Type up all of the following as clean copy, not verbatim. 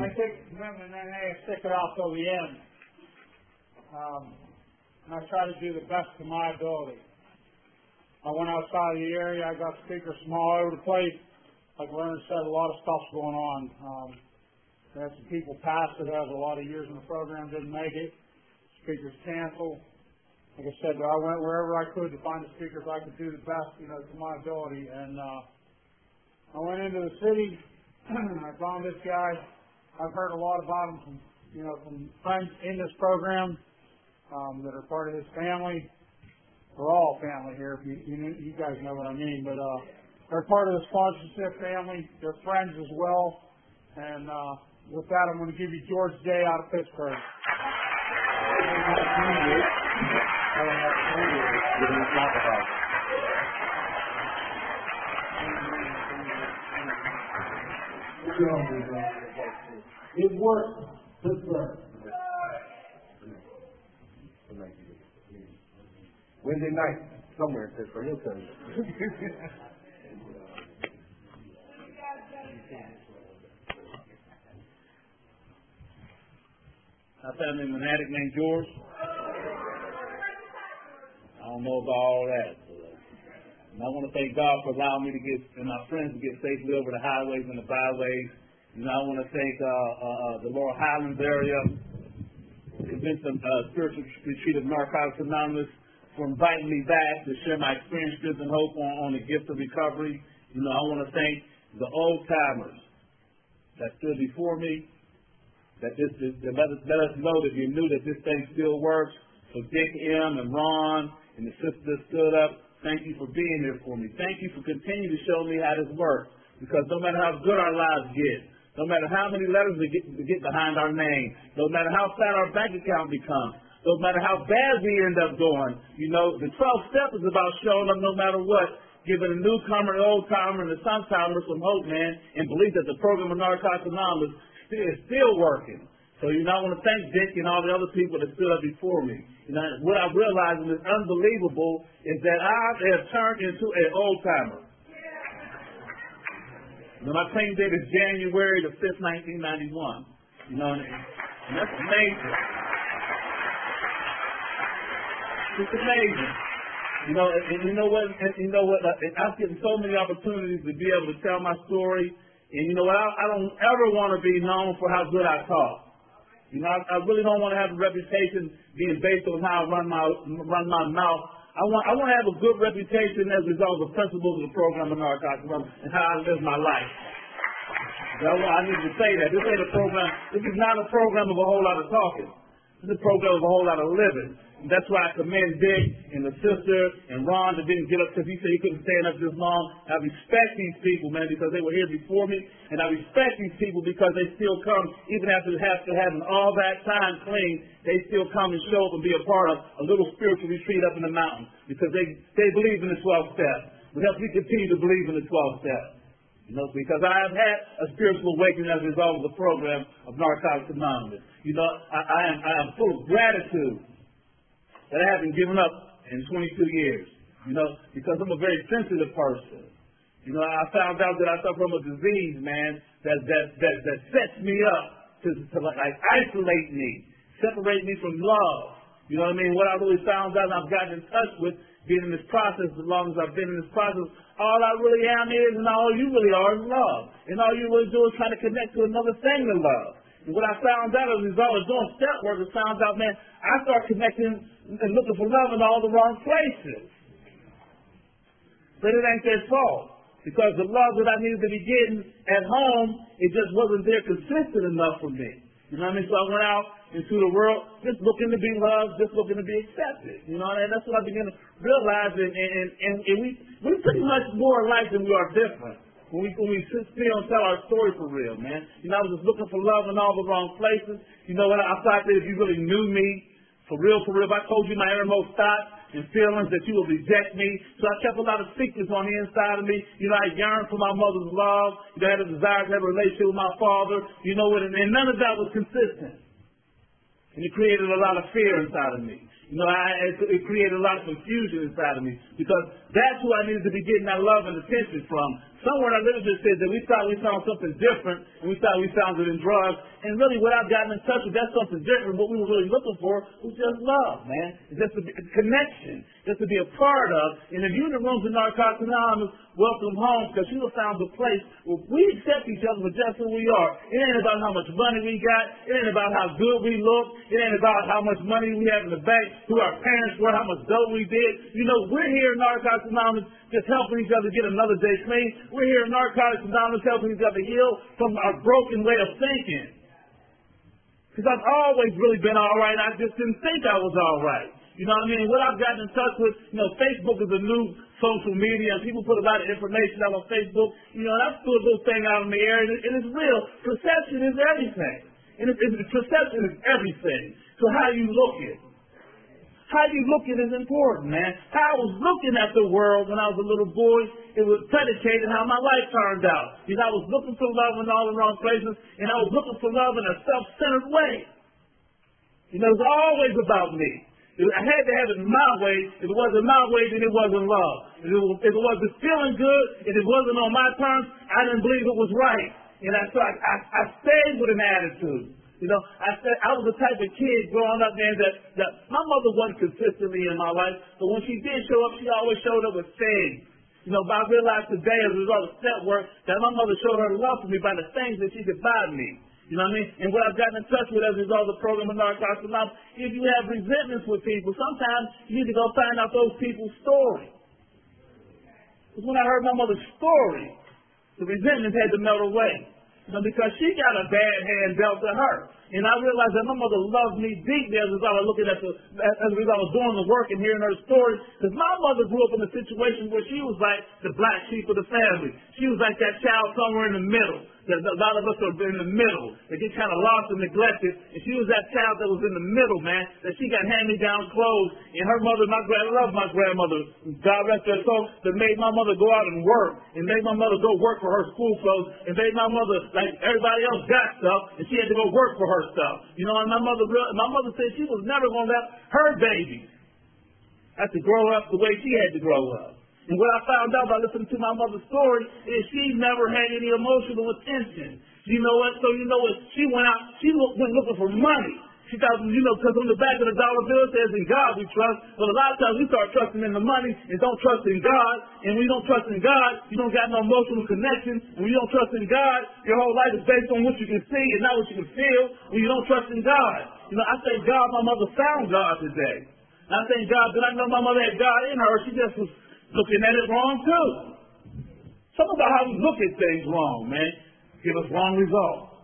I take a commitment and then I stick it out till the end. And I try to do the best of my ability. I went outside of the area. I got speakers from all over the place. Like Leonard said, a lot of stuff's going on. We had some people pass that has a lot of years in the program, didn't make it. Speakers canceled. Like I said, I went wherever I could to find the speakers I could do the best, to my ability. And I went into the city. I found this guy. I've heard a lot about him from friends in this program that are part of his family. We're all family here. You guys know what I mean. But they're part of the sponsorship family. They're friends as well. And with that, I'm going to give you George Day out of Pittsburgh. It worked. Pittsburgh. Wednesday night, somewhere in Pittsburgh. He'll tell you. I found him an addict named George. I don't know about all that. And I want to thank God for allowing me to get, and my friends to get safely over the highways and the byways. And I want to thank the Laurel Highlands area, Convention Spiritual Retreat of Narcotics Anonymous, for inviting me back to share my experience, strength, and hope on the gift of recovery. I want to thank the old timers that stood before me, that let us know that you knew that this thing still works. So Dick M. and Ron and the sisters that stood up, thank you for being here for me. Thank you for continuing to show me how this works. Because no matter how good our lives get, no matter how many letters we get behind our name, no matter how fat our bank account becomes, no matter how bad we end up going, the 12 step is about showing up no matter what, giving a newcomer, an old-timer, and a some-timer some hope, man, and believe that the program of Narcotics Anonymous is still working. So, I want to thank Dick and all the other people that stood up before me. What I realized is unbelievable is that I have turned into an old-timer. My claim date is January the 5th, 1991. And that's amazing. It's amazing. And you know what? I've given so many opportunities to be able to tell my story. And you know what? I don't ever want to be known for how good I talk. I really don't want to have a reputation being based on how I run my mouth. I want to have a good reputation as a result of the principles of the program of Narcotics and how I live my life. I need to say that. This ain't a program. This is not a program of a whole lot of talking. This is a program of a whole lot of living. And that's why I commend Dick and the sister and Ron that didn't get up because he said he couldn't stand up this long. I respect these people, man, because they were here before me. And I respect these people because they still come, even after having all that time clean, they still come and show up and be a part of a little spiritual retreat up in the mountains because they believe in the 12 steps. We have to continue to believe in the 12 steps. Because I have had a spiritual awakening as a result of the program of Narcotics Anonymous. I am full of gratitude that I haven't given up in 22 years, because I'm a very sensitive person. I found out that I suffer from a disease, man, that sets me up to isolate me, separate me from love. What I really found out and I've gotten in touch with being in this process, as long as I've been in this process, all I really am is, and all you really are is love. And all you really do is try to connect to another thing to love. And what I found out as a result of doing step work is found out, man, I start connecting and looking for love in all the wrong places. But it ain't their fault. Because the love that I needed to be getting at home, it just wasn't there consistent enough for me. So I went out into the world just looking to be loved, just looking to be accepted. And that's what I began to realize. And we're pretty much more alike than we are different. When we sit still and tell our story for real, man. I was just looking for love in all the wrong places. I thought that if you really knew me, for real, if I told you my innermost thoughts and feelings, that you would reject me. So I kept a lot of secrets on the inside of me. I yearned for my mother's love. I had a desire to have a relationship with my father. And none of that was consistent. And it created a lot of fear inside of me. You know, it created a lot of confusion inside of me because that's who I needed to be getting that love and attention from. Somewhere in our literature said that we thought we found something different and we thought we found it in drugs. And really what I've gotten in touch with, that's something different. What we were really looking for was just love, man. It's just a connection, just to be a part of. And if you're in the rooms of Narcotics Anonymous, welcome home, because you have found a place where we accept each other for just who we are. It ain't about how much money we got. It ain't about how good we look. It ain't about how much money we have in the bank, who our parents were, how much dough we did. You know, we're here in Narcotics Anonymous just helping each other get another day clean. We're here in Narcotics Anonymous helping each other heal from our broken way of thinking. Because I've always really been all right. I just didn't think I was all right. You know what I mean? What I've gotten in touch with, you know, Facebook is a new social media, and people put a lot of information out on Facebook. You know, and I threw a little thing out in the air, and it's real. Perception is everything. And perception is everything. So how you look at it. How you look at it is important, man. How I was looking at the world when I was a little boy, it was predicated how my life turned out. Because I was looking for love in all the wrong places, and I was looking for love in a self-centered way. You know, it's always about me. I had to have it my way. If it wasn't my way, then it wasn't love. If it wasn't feeling good, if it wasn't on my terms, I didn't believe it was right. And so I stayed with an attitude. You know, I was the type of kid growing up, man, that my mother wasn't consistently in my life, but when she did show up, she always showed up with things. You know, but I realized today, as a result of step work, that my mother showed her love for me by the things that she could buy me. You know what I mean? And what I've gotten in touch with as a result of the program of Narcotics Anonymous, if you have resentments with people, sometimes you need to go find out those people's story. Because when I heard my mother's story, the resentment had to melt away. You know, because she got a bad hand dealt to her. And I realized that my mother loved me deeply as a result of looking at as a result of doing the work and hearing her story. Because my mother grew up in a situation where she was like the black sheep of the family. She was like that child somewhere in the middle. A lot of us are in the middle. They get kind of lost and neglected. And she was that child that was in the middle, man. That she got hand-me-down clothes. And her mother, I love my grandmother, God rest her soul, that made my mother go out and work. And made my mother go work for her school clothes. And made my mother, like everybody else got stuff, and she had to go work for her stuff. You know, and my mother said she was never going to let her babies have to grow up the way she had to grow up. And what I found out by listening to my mother's story is she never had any emotional attention. You know what? So you know what? She went out, went looking for money. She thought, you know, because on the back of the dollar bill it says, in God we trust. But a lot of times we start trusting in the money and don't trust in God. And when you don't trust in God, you don't got no emotional connection. And when you don't trust in God, your whole life is based on what you can see and not what you can feel. When you don't trust in God. You know, I thank God my mother found God today. And I thank God that I know my mother had God in her. She just was looking at it wrong too. Something about how we look at things wrong, man, give us wrong results.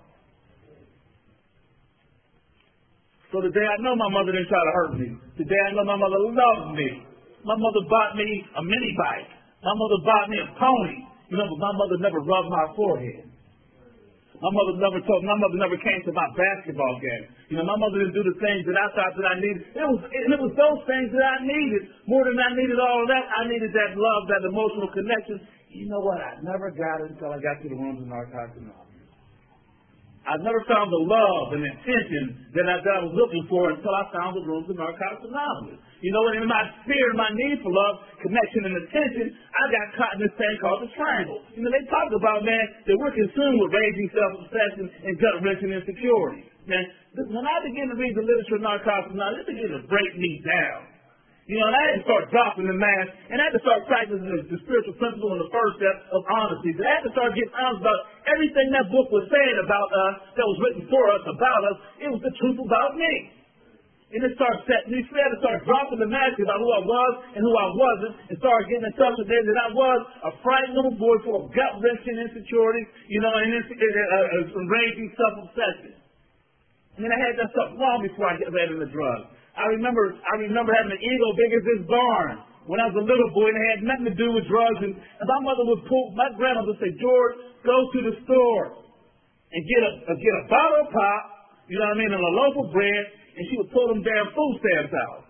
So today I know my mother didn't try to hurt me. Today I know my mother loved me. My mother bought me a mini bike. My mother bought me a pony. You know, but my mother never rubbed my forehead. My mother never came to my basketball game. You know, my mother didn't do the things that I thought that I needed. It was those things that I needed. More than I needed all of that, I needed that love, that emotional connection. You know what? I never got it until I got to the rooms of Narcotics Anonymous. I never found the love and attention that I was looking for until I found the rooms of Narcotics Anonymous. You know, in my fear and my need for love, connection, and attention, I got caught in this thing called the triangle. You know, they talk about, man, that we're consumed with raging self-obsession and gut-wrenching insecurity. Man, when I began to read the literature of Narcotics Anonymous, it began to break me down. You know, and I had to start dropping the mask, and I had to start practicing the spiritual principle in the first step of honesty. So I had to start getting honest about everything that book was saying about us, that was written for us, about us. It was the truth about me. And it started setting me free. I had to start dropping the mask about who I was and who I wasn't, and start getting in touch with them that I was a frightened little boy full of gut-wrenching insecurity, you know, and raging self-obsession. And then I had that stuff long before I got into the drugs. I remember having an ego big as this barn when I was a little boy, and it had nothing to do with drugs. And my mother would my grandmother would say, George, go to the store and get a bottle of pop, you know what I mean, and a loaf of bread, and she would pull them damn food stamps out.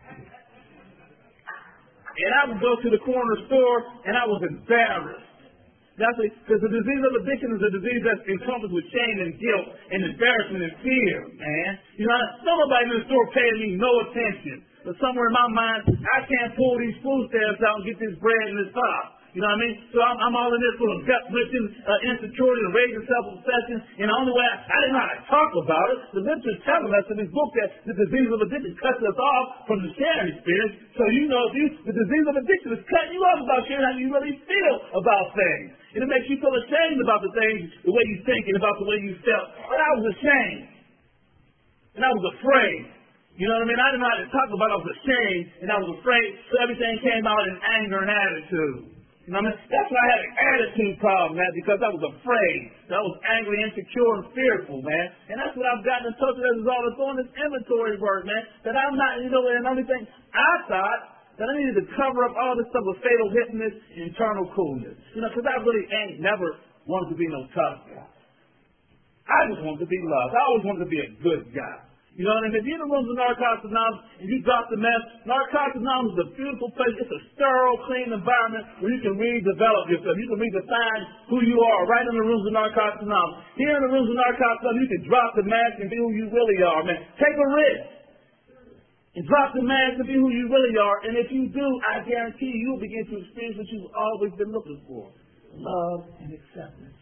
And I would go to the corner store, and I was embarrassed. That's because the disease of addiction is a disease that's encompassed with shame and guilt and embarrassment and fear, man. You know, nobody in the store paying me no attention. but somewhere in my mind, I can't pull these food stamps out and get this bread and this pop. You know what I mean? So I'm all in this full of gut-wrenching insecurity and raising self-obsession. And the only way I didn't know how to talk about it. The literature is telling us in this book that the disease of addiction cuts us off from the sharing experience. So you know, the disease of addiction is cutting you off about sharing how you really feel about things. And it makes you feel ashamed about the things, the way you think, and about the way you felt. But I was ashamed. And I was afraid. You know what I mean? I didn't know how to talk about it. I was ashamed, and I was afraid, so everything came out in anger and attitude. You know what I mean? That's why I had an attitude problem, man, because I was afraid. I was angry, insecure, and fearful, man. And that's what I've gotten in touch with as a result of doing this inventory work, man. That I'm not, you know, and the only thing I thought that I needed to cover up all this stuff with fatal hiddenness and internal coolness. You know, because I really ain't never wanted to be no tough guy. I just wanted to be loved. I always wanted to be a good guy. You know what I mean? If you're in the rooms of Narcotics Anonymous and you drop the mess, Narcotics Anonymous is a beautiful place. It's a sterile, clean environment where you can redevelop yourself. You can redefine who you are right in the rooms of Narcotics Anonymous. Here in the rooms of Narcotics Anonymous, you can drop the mask and be who you really are, man. Take a risk. And drop the mask and be who you really are. And if you do, I guarantee you'll begin to experience what you've always been looking for. Love and acceptance.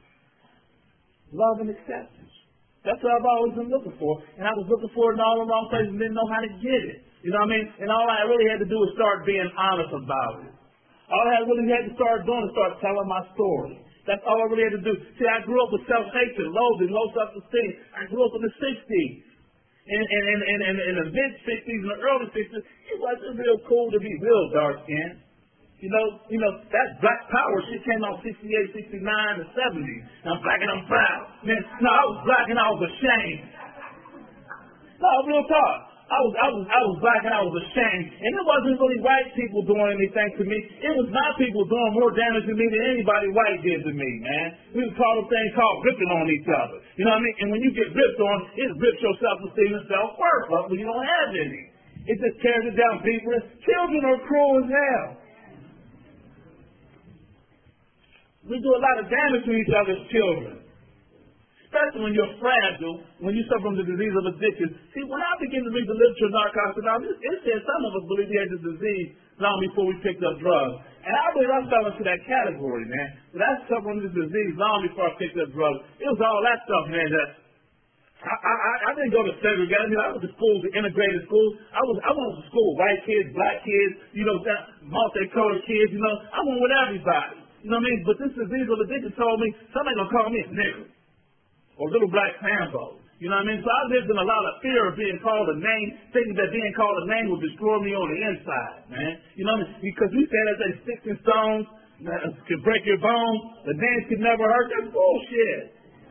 Love and acceptance. That's what I've always been looking for. And I was looking for it in all the wrong places and didn't know how to get it. You know what I mean? And all I really had to do was start being honest about it. All I really had to start doing is start telling my story. That's all I really had to do. See, I grew up with self-hatred, loathing, low self-esteem. I grew up in the 60s. In the mid-60s and the early 60s, it wasn't real cool to be real dark-skinned. You know, that black power shit came out 68, 69, and 70s. I'm black and I'm proud. Man, no, I was black and I was ashamed. No, real talk. I was black and I was ashamed. And it wasn't really white people doing anything to me. It was my people doing more damage to me than anybody white did to me, man. We would call a thing called ripping on each other. You know what I mean? And when you get ripped on, it rips your self-esteem and self-worth up when you don't have any. It just tears it down deeper. Children are cruel as hell. We do a lot of damage to each other's children. Especially when you're fragile, when you suffer from the disease of addiction. See, when I begin to read the literature of Narcotics Anonymous, it says some of us believe we had this disease long before we picked up drugs. And I believe I fell into that category, man. But I suffered from this disease long before I picked up drugs. It was all that stuff, man, that I didn't go to segregated. I mean, I went to schools, the integrated schools. I went to school, white kids, black kids, you know, multicolored kids, you know. I went with everybody. You know what I mean? But this disease of addiction told me, somebody gonna call me a nigger. Or little black Sambo. You know what I mean? So I lived in a lot of fear of being called a name, thinking that being called a name would destroy me on the inside, man. You know what I mean? Because we said that they sticks and stones can break your bones, the names could never hurt. That's bullshit.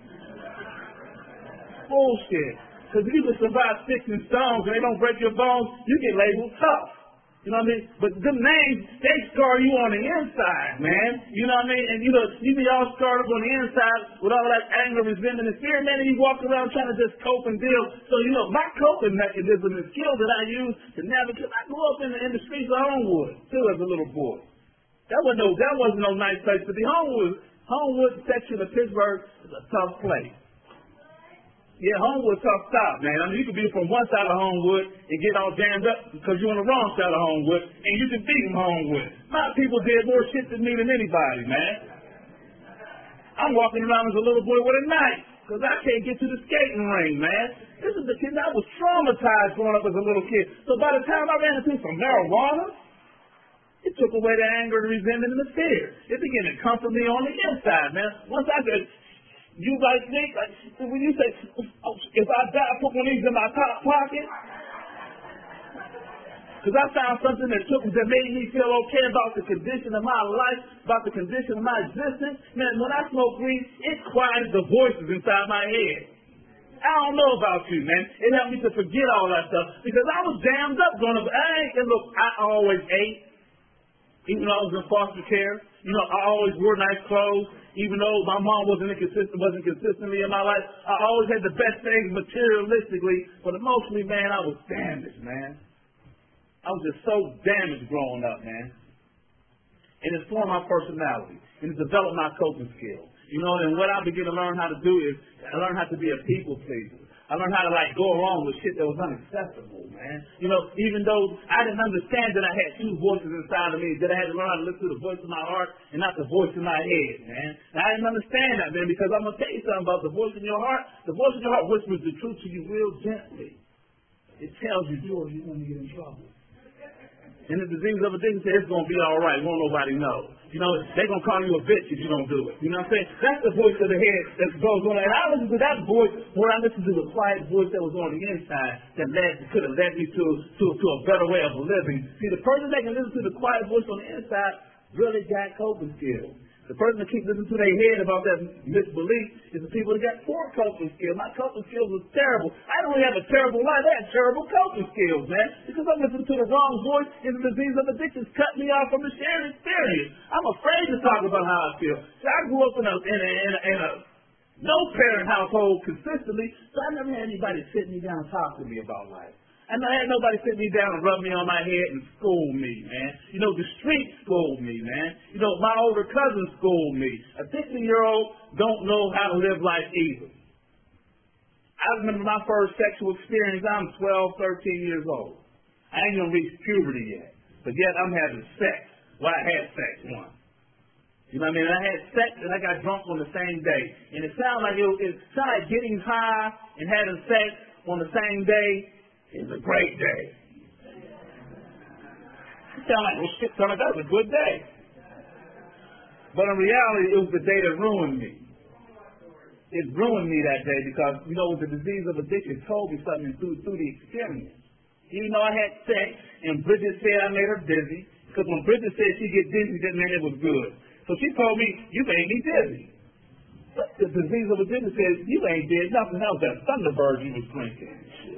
Bullshit. Because if you can survive sticks and stones and they don't break your bones, you get labeled tough. You know what I mean? But the names, they scar you on the inside, man. You know what I mean? And you know, you be all scarred up on the inside with all that anger, resentment, and fear, man, and you walk around trying to just cope and deal. So, you know, my coping mechanism and skill that I use to navigate, I grew up in the streets of Homewood, too, as a little boy. That wasn't no nice place to be. Homewood section of Pittsburgh is a tough place. Yeah, Homewood tough stop, man. I mean, you could be from one side of Homewood and get all jammed up because you're on the wrong side of Homewood, and you can beat them Homewood. My people did more shit than me than anybody, man. I'm walking around as a little boy with a knife because I can't get to the skating ring, man. This is the kid I was traumatized growing up as a little kid. So by the time I ran into some marijuana, it took away the anger, the resentment, and the fear. It began to comfort me on the inside, man. Once I said, you like me? Like, when you say, if I die, I put one of these in my top pocket. Because I found something that made me feel okay about the condition of my life, about the condition of my existence. Man, when I smoke weed, it quieted the voices inside my head. I don't know about you, man. It helped me to forget all that stuff. Because I was jammed up growing up. And look, I always ate. Even though I was in foster care. You know, I always wore nice clothes. Even though my mom wasn't consistently in my life, I always had the best things materialistically, but emotionally, man, I was damaged, man. I was just so damaged growing up, man. And it formed my personality, and it developed my coping skills. You know, and what I began to learn how to do is I learned how to be a people pleaser. I learned how to go along with shit that was unacceptable, man. Even though I didn't understand that I had two voices inside of me, that I had to learn how to listen to the voice of my heart and not the voice in my head, man. And I didn't understand that, man, because I'm going to tell you something about the voice in your heart. The voice in your heart whispers the truth to you real gently. It tells you, do it, you're going to get in trouble. And the disease of addiction says it's going to be all right. Won't nobody know. They're going to call you a bitch if you don't do it. You know what I'm saying? That's the voice of the head that goes on. And I listen to that voice when I listen to the quiet voice that was on the inside that could have led me to a better way of living. See, the person that can listen to the quiet voice on the inside really got coping skills. The person that keeps listening to their head about that misbelief is the people that got poor coping skills. My coping skills was terrible. I don't really have a terrible life. I had terrible coping skills, man. Because I'm listening to the wrong voice and the disease of addiction cut me off from the shared experience. I'm afraid to talk about how I feel. So I grew up in a no-parent household consistently, so I never had anybody sit me down and talk to me about life. I never had nobody sit me down and rub me on my head and school me, man. The street schooled me, man. My older cousin schooled me. A 60-year-old don't know how to live life either. I remember my first sexual experience. I'm 12, 13 years old. I ain't even reached puberty yet. But yet I'm having sex. Well, I had sex once. You know what I mean? I had sex and I got drunk on the same day. And it sounded like getting high and having sex on the same day is a great day. It sounded like that was a good day. But in reality, it was the day that ruined me. It ruined me that day because, the disease of addiction told me something through the experience. Even though I had sex and Bridget said I made her dizzy, because when Bridget said she get dizzy, that meant it was good. So she told me, you made me dizzy. But the disease of addiction said, you ain't did nothing else. That Thunderbird you was drinking.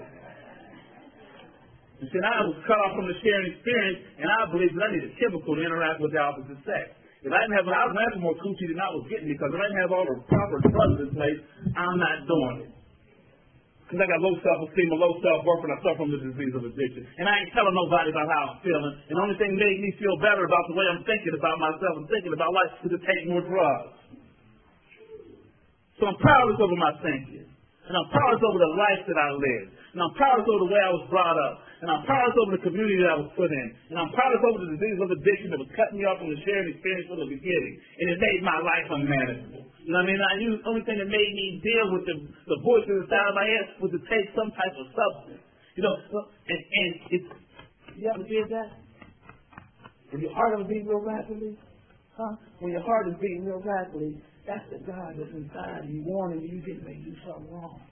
And so I was cut off from the sharing experience, and I believe that I need a chemical to interact with the opposite sex. If I didn't have, I was having more coochie than I was getting because if I didn't have all the proper drugs in place, I'm not doing it. Because I got low self-esteem and low self-worth, and I suffer from the disease of addiction. And I ain't telling nobody about how I'm feeling. And the only thing that made me feel better about the way I'm thinking about myself and thinking about life is to take more drugs. So I'm powerless over my thinking. And I'm powerless over the life that I lived. And I'm powerless over the way I was brought up. And I'm powerless over the community that I was put in. And I'm powerless over the disease of addiction that was cutting me off from the shared experience from the beginning. And it made my life unmanageable. You know what I mean? The only thing that made me deal with the voices inside of my head was to take some type of substance. And it's, you ever did that? When your heart is beating real rapidly? When your heart is beating real rapidly, that's the God that's inside you warning you didn't make you something wrong.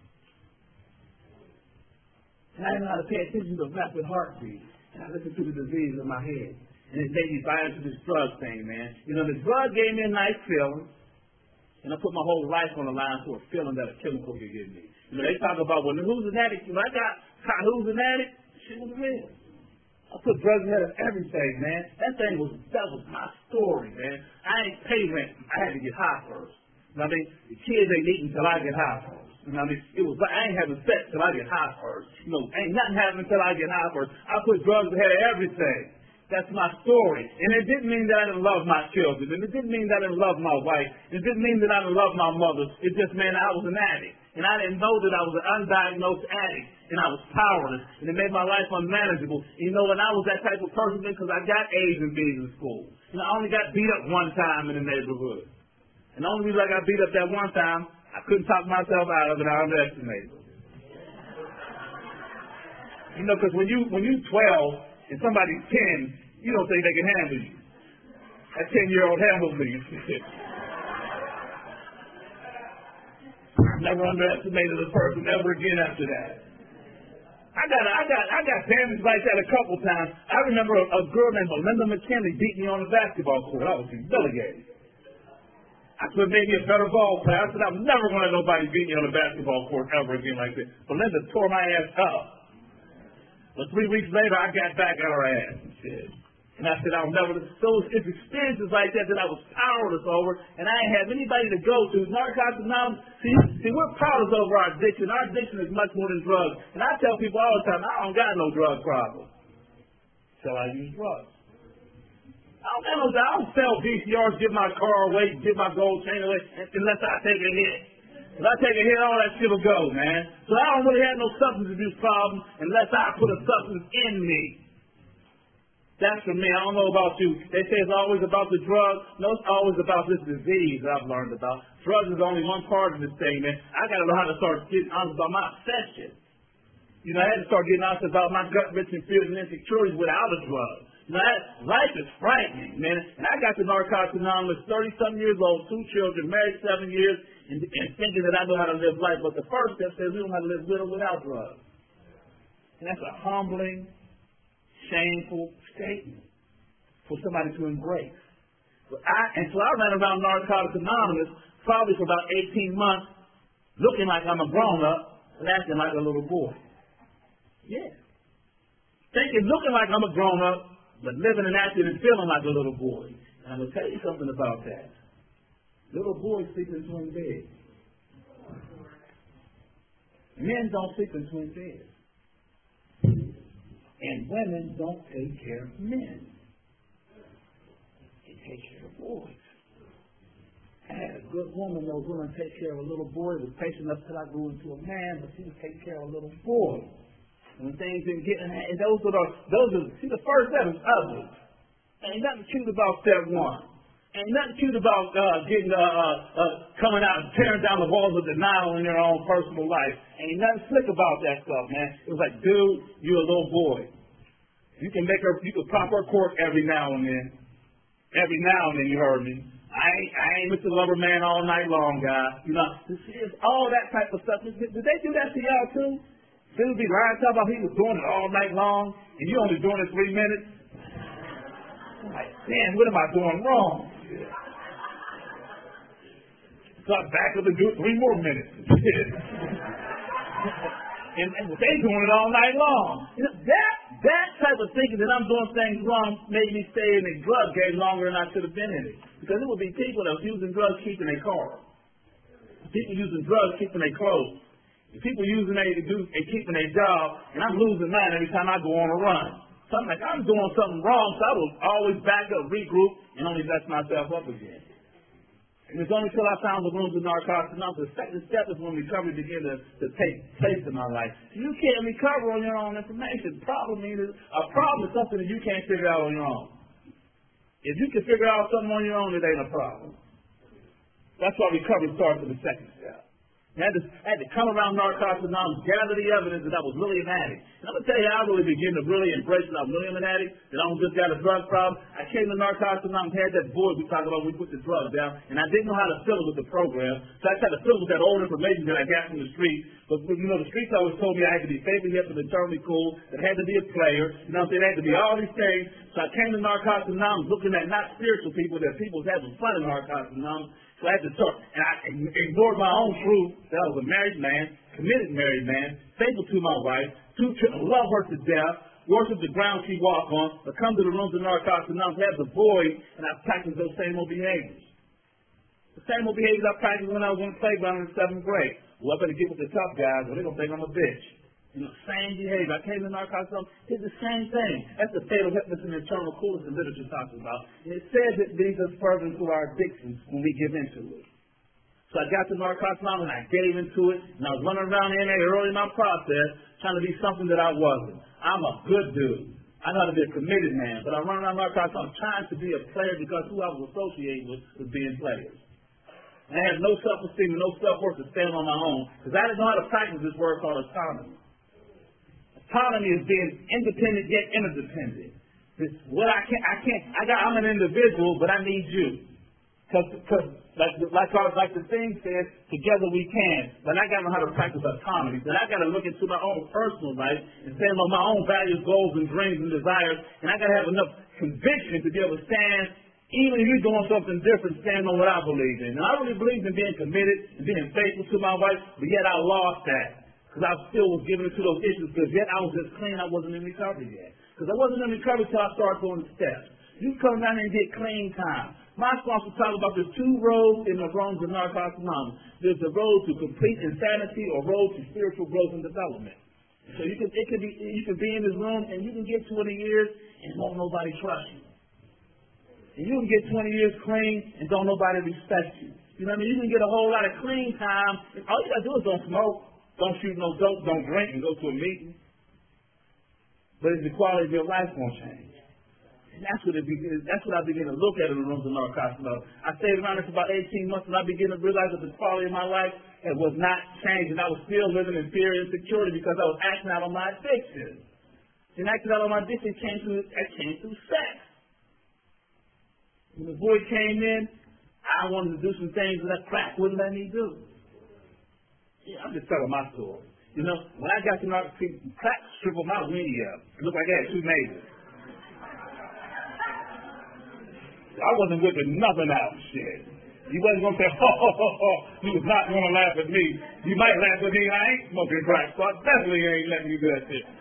And I didn't know how to pay attention to the rapid heartbeat. And I listened to the disease in my head. And it made me buy into this drug thing, man. The drug gave me a nice feeling. And I put my whole life on the line for a feeling that a chemical could give me. They talk about, well, who's an addict? When I got caught who's an addict, shit was real. I put drugs ahead of everything, man. That was my story, man. I ain't pay rent. I had to get high first. You know what I mean? The kids ain't eating until I get high first. You know what I mean? I ain't having sex till I get high first. Ain't nothing happening until I get high first. I put drugs ahead of everything. That's my story. And it didn't mean that I didn't love my children. And it didn't mean that I didn't love my wife. It didn't mean that I didn't love my mother. It just meant I was an addict. And I didn't know that I was an undiagnosed addict. And I was powerless. And it made my life unmanageable. And and I was that type of person because I got A's and B's in school. I only got beat up one time in the neighborhood. And the only reason I got beat up that one time, I couldn't talk myself out of it. I underestimated it. Because when you 12 and somebody's 10, you don't think they can handle you. That 10-year-old handles me. Never underestimated a person ever again after that. I got parents like that a couple times. I remember a girl named Melinda McKinley beat me on the basketball court. I was humiliated. I could have made me a better ball player. I said I was never going to let nobody beat me on the basketball court ever again like this. Melinda tore my ass up. But 3 weeks later, I got back at her ass and shit. And I said I'll never. So it's experiences like that I was powerless over, and I didn't have anybody to go to. Narcotics Anonymous. See, we're powerless over our addiction. Our addiction is much more than drugs. And I tell people all the time, I don't got no drug problem. So I use drugs. I don't sell VCRs, give my car away, give my gold chain away, unless I take a hit. If I take a hit, all that shit will go, man. So I don't really have no substance abuse problem unless I put a substance in me. That's for me. I don't know about you. They say it's always about the drug. No, it's always about this disease I've learned about. Drugs is only one part of this thing, man. I got to learn how to start getting honest about my obsession. You know, I had to start getting honest about my gut-wrenching fears and insecurities without a drug. You know, life is frightening, man. And I got to Narcotics Anonymous, 30-something years old, 2 children, married 7 years, and thinking that I know how to live life. But the first step says we don't know how to live with or without drugs. And that's a humbling, shameful statement for somebody to embrace. So I ran around Narcotics Anonymous probably for about 18 months, looking like I'm a grown-up and acting like a little boy. Yeah. Looking like I'm a grown-up, but living and acting and feeling like a little boy. And I'm going to tell you something about that. Little boys sleep in twin beds. Men don't sleep in twin beds. And women don't take care of men. They take care of boys. I had a good woman that was willing to take care of a little boy, was patient enough till I grew into a man, but she was taking care of a little boy. When things didn't get in hand, and those are, see, the first step is ugly. Ain't nothing cute about step 1. Ain't nothing cute about coming out and tearing down the walls of denial in your own personal life. Ain't nothing slick about that stuff, man. It was like, dude, you're a little boy. You can pop her cork every now and then. Every now and then, you heard me. I ain't Mr. Lover Man all night long, guys. You know, it's all that type of stuff. Did they do that to y'all too? They would be lying about he was doing it all night long, and you only doing it 3 minutes. I'm like, man, what am I doing wrong? So I back up and do it 3 more minutes. and they doing it all night long. You know, that type of thinking that I'm doing things wrong made me stay in the drug game longer than I should have been in it. Because it would be people that was using drugs keeping their car. People using drugs keeping their clothes. People using and keeping their job, and I'm losing mine every time I go on a run. So I'm like, I'm doing something wrong, so I will always back up, regroup, and only mess myself up again. And it's only until I found the rooms of Narcotics Anonymous. The second step is when recovery began to take place in my life. You can't recover on your own information. A problem is something that you can't figure out on your own. If you can figure out something on your own, it ain't a problem. That's why recovery starts with the second step. I had to come around Narcotics Anonymous, gather the evidence that I was really an addict. And I'm going to tell you how I really began to really embrace that I was really an addict, that I don't just got a drug problem. I came to Narcotics Anonymous, had that boy we talked about when we put the drugs down, and I didn't know how to fill it with the program. So I tried to fill it with that old information that I got from the street. But, you know, the streets always told me I had to be favorably hip and eternally cool, that I had to be a player, you know what I'm saying, I had to be all these things. So I came to Narcotics Anonymous looking at not spiritual people, that people was having fun in Narcotics Anonymous. So I had to talk, and I ignored my own truth that I was a married man, committed married man, faithful to my wife, 2 children, love her to death, worship the ground she walked on, but come to the rooms of Narcotics Anonymous, have the void, and I practiced those same old behaviors. The same old behaviors I practiced when I was on the playground in the 7th grade. Well, I better get with the tough guys, or they're going to think I'm a bitch. You know, same behavior. I came to Narcotics Anonymous, did the same thing. That's the fatal hypnosis and eternal coolness the literature talks about. And it says it leads us further into our addictions when we give into it. So I got to Narcotics Anonymous and I gave into it, and I was running around in there early in my process trying to be something that I wasn't. I'm a good dude. I know how to be a committed man, but I run around Narcotics Anonymous trying to be a player because who I was associated with was being players. And I had no self-esteem and no self-worth to stand on my own because I didn't know how to practice this word called autonomy. Autonomy is being independent yet interdependent. It's what I'm an individual, but I need you. Because like the thing says, together we can. But I got to know how to practice autonomy. But I got to look into my own personal life and stand on my own values, goals, and dreams and desires. And I got to have enough conviction to be able to stand, even if you're doing something different, stand on what I believe in. And I really believe in being committed and being faithful to my wife, but yet I lost that. Because I still was given into those issues, because yet I was just clean, I wasn't in recovery yet. Because I wasn't in recovery until I started doing the steps. You come down here and get clean time. My sponsor talks about there's 2 roads in the realms of Narcotics Anonymous. There's the road to complete insanity or road to spiritual growth and development. So you can be in this room and you can get 20 years and won't nobody trust you. And you can get 20 years clean and don't nobody respect you. You know what I mean? You can get a whole lot of clean time. All you gotta do is don't smoke, don't shoot no dope, don't drink, and go to a meeting. But is the quality of your life gonna change? And that's what I begin to look at in the rooms of Narcotics Anonymous. I stayed around this about 18 months, and I began to realize that the quality of my life was not changing. I was still living in fear and insecurity because I was acting out on my addiction. And acting out on my addiction came through sex. When the boy came in, I wanted to do some things that crack wouldn't let me do. Yeah, I'm just telling my story. You know, when I got to narcotics, crack tripled my weenie up. It looked like I had two neighbors. I wasn't whipping nothing out, shit. You wasn't going to say, you was not going to laugh at me. You might laugh at me, I ain't smoking crack, so I definitely ain't letting you do that shit.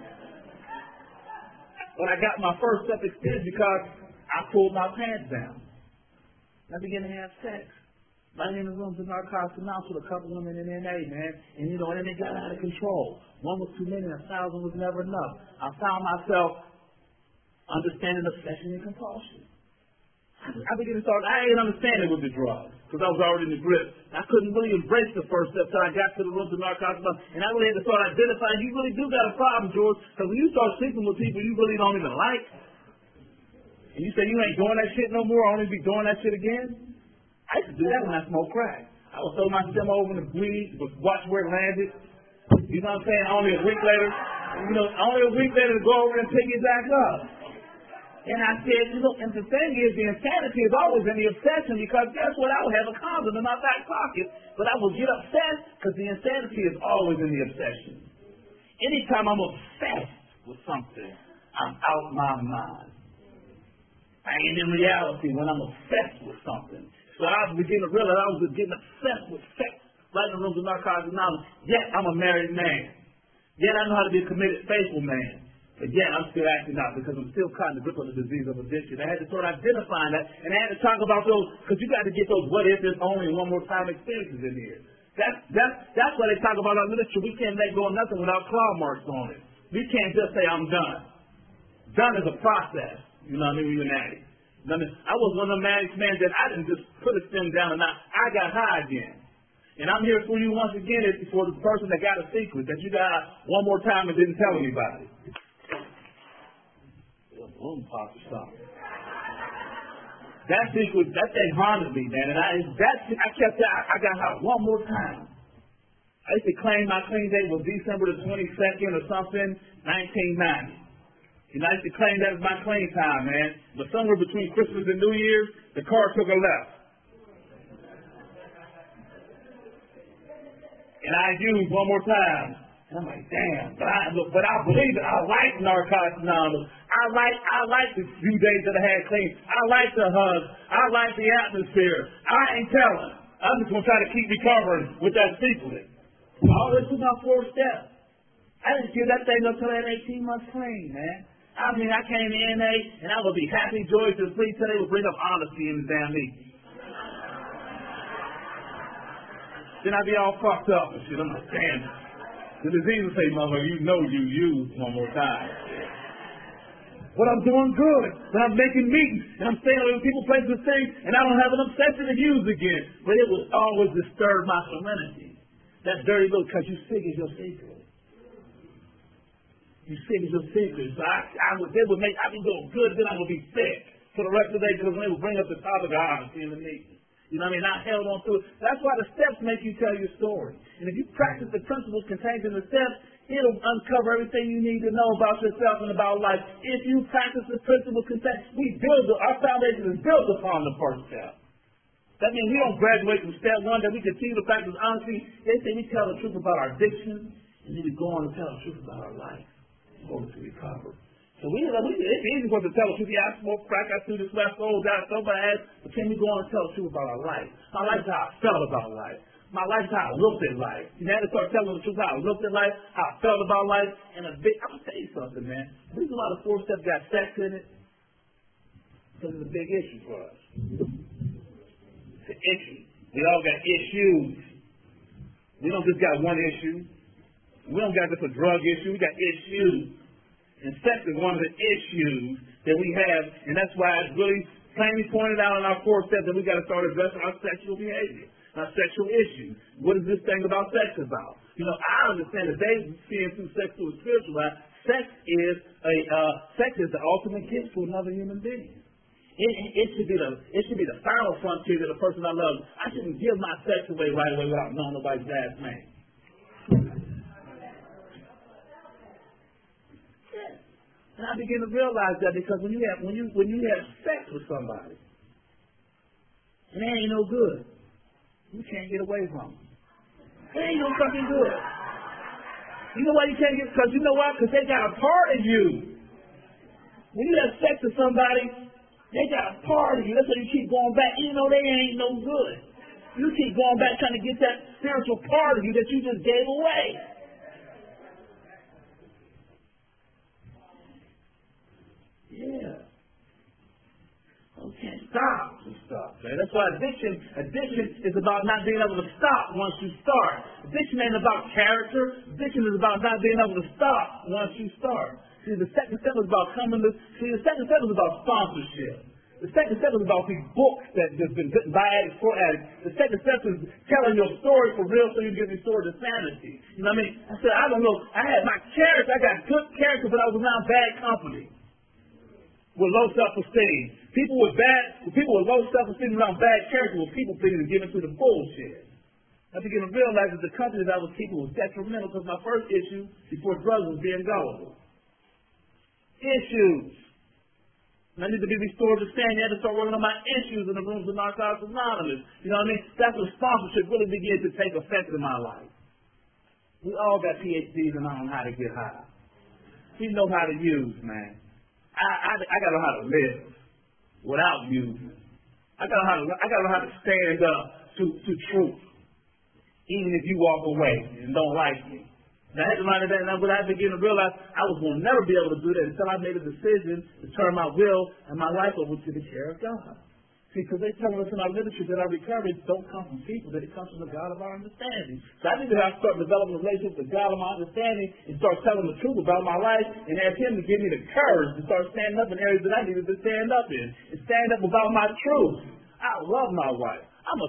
When I got my first step experience because I pulled my pants down. I began to have sex. Right in the rooms of Narcotics Anonymous with a couple women in NA, man. And you know, and it got out of control. One was too many, 1,000 was never enough. I found myself understanding obsession and compulsion. I began to start, I ain't understanding with the drugs, because I was already in the grip. I couldn't really embrace the first step until I got to the rooms of Narcotics Anonymous. And I really had to start identifying, you really do got a problem, George, because when you start sleeping with people you really don't even like, and you say you ain't doing that shit no more, I only be doing that shit again. I used to do that when I smoked crack. I would throw my stem over in the weed, would watch where it landed. You know what I'm saying? Only a week later to go over and pick it back up. And I said, you know, and the thing is, the insanity is always in the obsession, because guess what? I would have a condom in my back pocket, but I would get upset because the insanity is always in the obsession. Anytime I'm obsessed with something, I'm out my mind. I ain't in reality when I'm obsessed with something. So I began to realize I was getting obsessed with sex right in the rooms of Narcotics Anonymous. Yet I'm a married man. Yet I know how to be a committed, faithful man. But yet I'm still acting out because I'm still caught in the grip of the disease of addiction. I had to start identifying that, and I had to talk about those, because you got to get those what if there's only one more time experiences in here. That's why they talk about our literature. We can't let go of nothing without claw marks on it. We can't just say I'm done. Done is a process. You know what I mean? When you're an addict. I was one of them addicts, man, that I didn't just put a stem down and I got high again. And I'm here for you once again for the person that got a secret that you got one more time and didn't tell anybody. That secret, that thing haunted me, man, and I got high one more time. I used to claim my clean date was December the 22nd or something, 1990. And I used to claim that as my clean time, man. But somewhere between Christmas and New Year's, the car took a left. And I used one more time. And I'm like, damn. But I believe it. I like Narcotics Anonymous. I like the few days that I had clean. I like the hugs. I like the atmosphere. I ain't telling. I'm just going to try to keep recovering with that secret. All this is my fourth step. I didn't give that thing until I had 18 months clean, man. I mean, I came to NA, and I would be happy, joyous, and free till they would bring up honesty in the damn meeting. Then I'd be all fucked up and shit. I'm like, damn. The disease would say, mother, you know you used one more time. But I'm doing good. But I'm making meetings, and I'm staying with people, places, and things, and I don't have an obsession to use again. But it would always disturb my serenity. That dirty little, because you sick is your secret. You sick is your secret. So I'd be doing good, then I would be sick for the rest of the day because they would bring up the topic of honesty in the meeting. You know what I mean? I held on to it. That's why the steps make you tell your story. And if you practice the principles contained in the steps, it'll uncover everything you need to know about yourself and about life. If you practice the principles contained, our foundation is built upon the first step. That means we don't graduate from step one, that we continue to practice honesty. They say we tell the truth about our addiction, and then we go on to tell the truth about our life in order to recover. So it's easy for us to tell the truth. Yeah, I smoked crack, I threw this last old down so bad, but can we go on and tell the truth about our life? My life is how I felt about life. My life is how I looked at life. You had to start telling the truth how I looked at life, how I felt about life, and I'm going to tell you something, man. The reason why the fourth step got sex in it, because it's a big issue for us. It's an issue. We all got issues. We don't just got one issue. We don't got just a drug issue. We got issues. And sex is one of the issues that we have, and that's why it's really plainly pointed out in our fourth step that we got to start addressing our sexual behavior. my sexual issues. What is this thing about sex about? You know, I understand that they seeing through sex through a spiritual life. Sex is the ultimate gift to another human being. It should be the final frontier to the person I love. I shouldn't give my sex away right away without knowing nobody's last name. And I begin to realize that because when you have sex with somebody, and they ain't no good, you can't get away from them. They ain't no fucking good. You know why you can't get? Because you know why? Because they got a part of you. When you have sex with somebody, they got a part of you. That's why you keep going back. You know they ain't no good. You keep going back trying to get that spiritual part of you that you just gave away. Yeah. Okay, stop. Okay? That's why addiction is about not being able to stop once you start. Addiction ain't about character. Addiction is about not being able to stop once you start. See, the second step is about the second step is about sponsorship. The second step is about these books that have been written by addicts for addicts. The second step is telling your story for real so you can get restored to sanity. You know what I mean? I said, I don't know. I had my character. I got good character, but I was around bad company with low self-esteem. People with low self-esteem around bad character were people pleasing and giving to the bullshit. I began to realize that the company that I was keeping was detrimental because my first issue before drugs was being gullible. Issues. And I need to be restored to sanity. I had to start working on my issues in the rooms of Narcotics Anonymous. You know what I mean? That's when sponsorship really began to take effect in my life. We all got PhDs and know how to get high. We know how to use, man. I got to know how to live without using. I got to know how to stand up to truth, even if you walk away and don't like me. And I had to learn that, and I began to realize I was going to never be able to do that until I made a decision to turn my will and my life over to the care of God. See, because they tell us in our literature that our recovery don't come from people, that it comes from the God of our understanding. So I need to start developing a relationship with the God of my understanding and start telling the truth about my life and ask Him to give me the courage to start standing up in areas that I needed to stand up in and stand up about my truth. I love my wife. I'm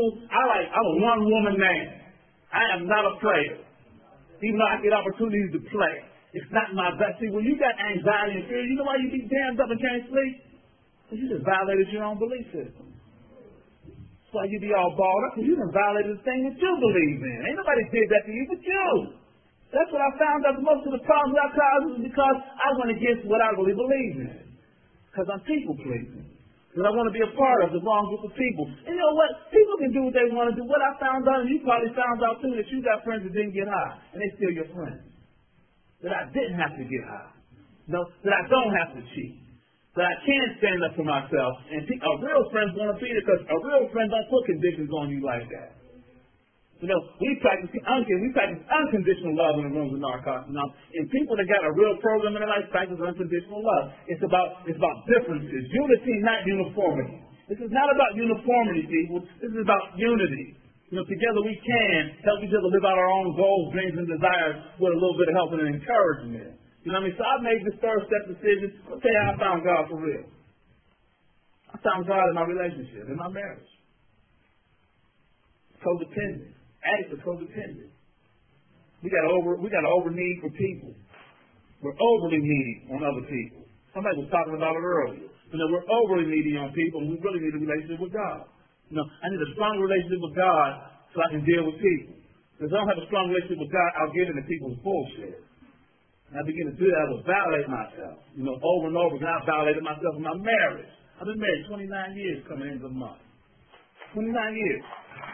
a one-woman man. I am not a player. Even though I get opportunities to play, it's not my best. See, when you got anxiety and fear, you know why you be damned up and can't sleep? Because you just violated your own belief system. That's why you be all balled up, because you done violated the thing that you believe in. Ain't nobody did that to you but you. That's what I found out. Most of the problems I caused is because I went against what I really believe in. Because I'm people pleasing. Because I want to be a part of the wrong group of people. And you know what? People can do what they want to do. What I found out, and you probably found out too, that you got friends that didn't get high, and they still your friends. That I didn't have to get high. No, that I don't have to cheat. That I can stand up for myself. And a real friend want to be there because a real friend don't put conditions on you like that. You know, we practice unconditional love in the rooms of Narcotics Anonymous. And people that got a real program in their life practice unconditional love. It's about differences. Unity, not uniformity. This is not about uniformity, people. This is about unity. You know, together we can help each other live out our own goals, dreams, and desires with a little bit of help and encouragement. You know what I mean? So I made this third step decision. I'll tell you how I found God for real. I found God in my relationship, in my marriage. Codependent. Addicts are codependent. We got an over need for people. We're overly needy on other people. Somebody was talking about it earlier. You know, we're overly needy on people, and we really need a relationship with God. You know, I need a strong relationship with God so I can deal with people. Because I don't have a strong relationship with God, I'll get into people's bullshit. And I begin to do that, I will violate myself. You know, over and over again, I violated myself in my marriage. I've been married 29 years coming into the month. 29 years.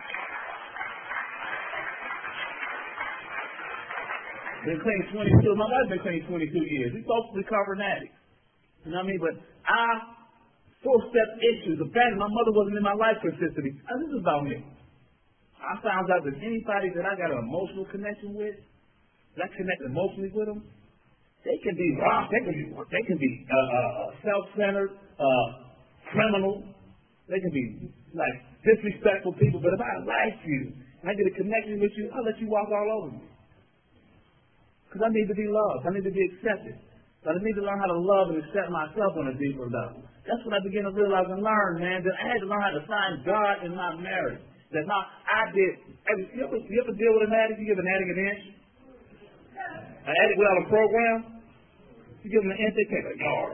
Been clean 22. My wife's been clean 22 years. We both recovering addicts. You know what I mean? But four-step issues. My mother wasn't in my life consistently. This is about me. I found out that anybody that I got an emotional connection with, that I connect emotionally with them, they can be wrong. They can be self-centered, criminal. They can be like disrespectful people. But if I like you and I get a connection with you, I'll let you walk all over me. Because I need to be loved. I need to be accepted. But I need to learn how to love and accept myself on a deeper level. That's what I began to realize and learn, man, that I had to learn how to find God in my marriage. That now I did. You ever deal with an addict? You give an addict an inch? An addict without a program? You give them an inch, they take a yard.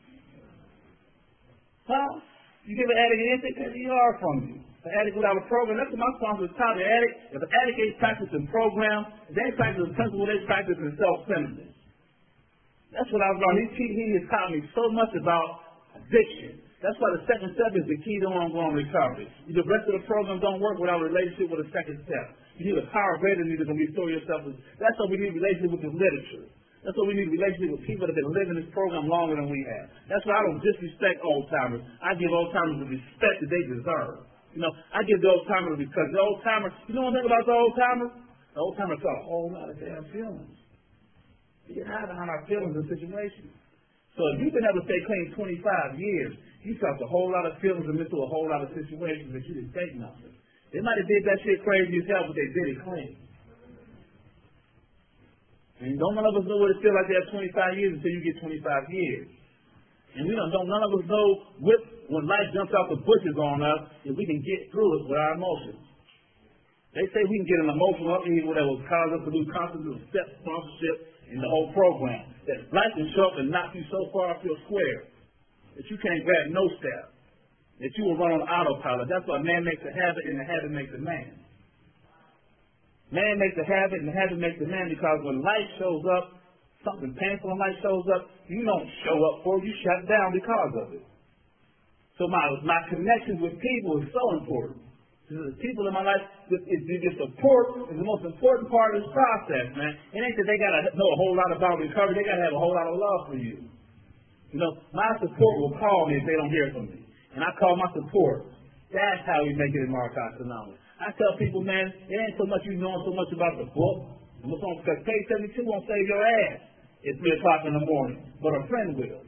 Huh? You give an addict an inch, they take a yard from you. An addict without a program, that's what my sponsor is taught. The addict, if an addict ain't practicing program, they ain't practicing principle, they practicing self-centeredness. That's what I've learned. He has taught me so much about addiction. That's why the second step is the key to ongoing recovery. The rest of the program don't work without a relationship with a second step. You need a power greater than you to restore yourself. That's why we need a relationship with the literature. That's why we need a relationship with people that have been living this program longer than we have. That's why I don't disrespect old-timers. I give old-timers the respect that they deserve. You know, I give the old-timers because the old-timers, you know one thing about the old-timers? The old-timers got a whole lot of damn feelings. We get high behind our feelings and situations. So if you've been able to stay clean 25 years, you felt a whole lot of feelings and been through a whole lot of situations that you didn't think nothing. They might have did that shit crazy as hell, but they did it clean. And don't none of us know what it feels like to have 25 years until you get 25 years. And none of us know when life jumps out the bushes on us, if we can get through it with our emotions. They say we can get an emotional upheaval that will cause us to lose confidence, step sponsorship in the whole program. That life can show up and knock you so far off your square that you can't grab no step, that you will run on autopilot. That's why man makes a habit and the habit makes a man. Man makes a habit and the habit makes a man, because when life shows up, something painful in life shows up, you don't show up for it, you shut down because of it. So my connections with people is so important. The people in my life, the support is the most important part of this process, man. It ain't that they got to know a whole lot about recovery, they got to have a whole lot of love for you. You know, my support will call me if they don't hear from me. And I call my support. That's how we make it in Narcotics Anonymous. I tell people, man, it ain't so much you knowing so much about the book. Because page 72 won't save your ass at 3 o'clock in the morning. But a friend will.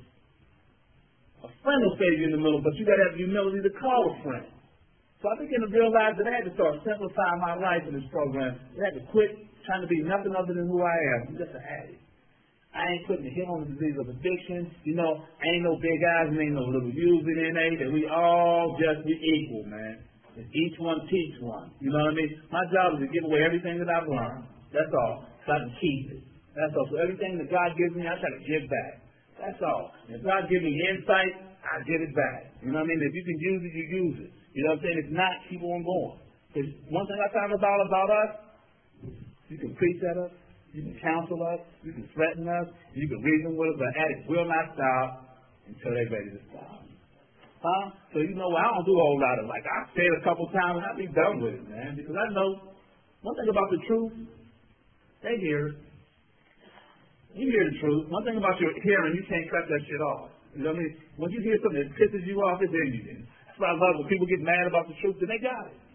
A friend will save you in the middle, but you got to have the humility to call a friend. So I began to realize that I had to start simplifying my life in this program. I had to quit trying to be nothing other than who I am. I'm just an addict. I ain't putting a hit on the disease of addiction. You know, ain't no big eyes and ain't no little U's in there. That we all just be equal, man. And each one teach one. You know what I mean? My job is to give away everything that I've learned. That's all. So I can keep it. That's all. So everything that God gives me, I try to give back. That's all. If God gives me insight, I give it back. You know what I mean? If you can use it, you use it. You know what I'm saying? If not, keep on going. Because one thing I found about us, you can preach at us, you can counsel us, you can threaten us, you can reason with us, but addicts will not stop until they're ready to stop. Huh? So you know what? I don't do a whole lot of, I say it a couple times and I'll be done with it, man. Because I know one thing about the truth, they hear it. You hear the truth. One thing about your hearing, you can't cut that shit off. You know what I mean? When you hear something that pisses you off, it's in you. That's why I love when people get mad about the truth, then they got it.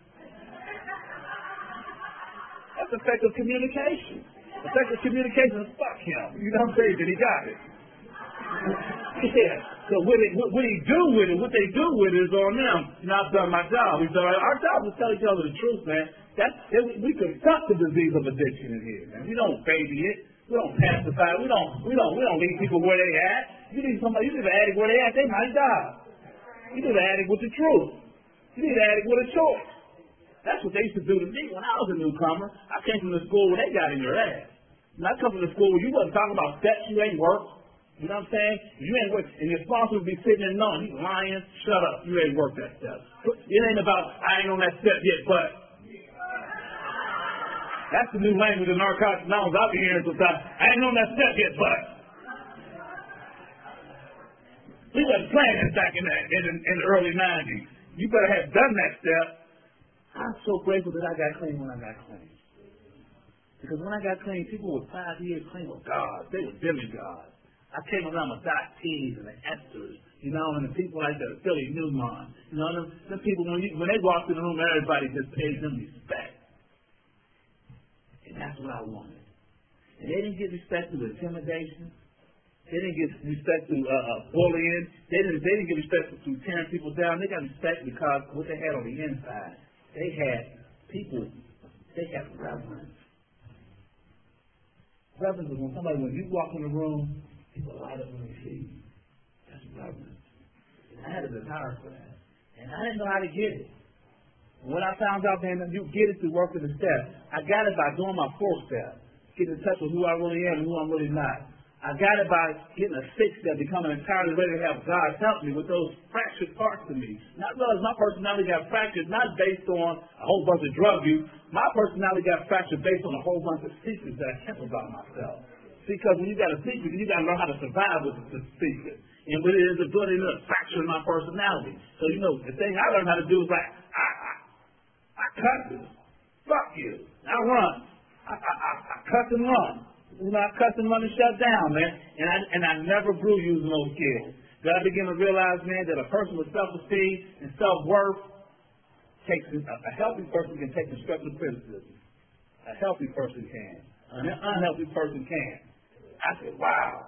That's effective communication. Effective communication is fuck him. You know what I'm saying? That he got it. Yeah. So what he do with it, what they do with it is on them. You know, I've done my job. Our job is to tell each other the truth, man. We confront the disease of addiction in here, man. We don't baby it. We don't pacify it. We don't leave people where they at. You need an addict where they at, they might die. You need an addict with the truth. You need an addict with a choice. That's what they used to do to me when I was a newcomer. I came from the school where they got in your ass. And I come from the school where you wasn't talking about steps, you ain't worked. You know what I'm saying? You ain't worked. And your sponsor would be sitting there knowing, he's lying, shut up, you ain't worked that step. It ain't about, I ain't on that step yet, but. That's the new language of Narcotics Anonymous I've been hearing sometimes. I ain't on that step yet, but. We wasn't playing that back in the early 90s. You better have done that step. I'm so grateful that I got clean when I got clean. Because when I got clean, people were 5 years clean with God. They were demigods. I came around with Doc T's and the Esther's, you know, and the people like the Philly Newmont. You know, them people, when they walked in the room, everybody just paid them respect. And that's what I wanted. And they didn't get respect through intimidation. They didn't get respect through bullying. They didn't get respect through tearing people down. They got respect because what they had on the inside. They had people, they had reverence. Reverence is when you walk in the room, people light up when they see you. That's reverence. And I had a desire for that. And I didn't know how to get it. When I found out, man, that you get it through working the steps. I got it by doing my 4th step, getting in touch with who I really am and who I'm really not. I got it by getting a 6th step, becoming entirely ready to have God help me with those fractured parts of me. Not because my personality got fractured, not based on a whole bunch of drug use. My personality got fractured based on a whole bunch of secrets that I kept about myself. Because when you got a secret, you got to learn how to survive with the secret. And when it is a good, it is a fracture in my personality. So, the thing I learned how to do is like, I cut you. Fuck you. I run. I cut and run. I cut and run and shut down, man. And I never grew using those skills. But I began to realize, man, that a person with self-esteem and self-worth a healthy person can take constructive criticism. A healthy person can. An unhealthy person can. I said, wow.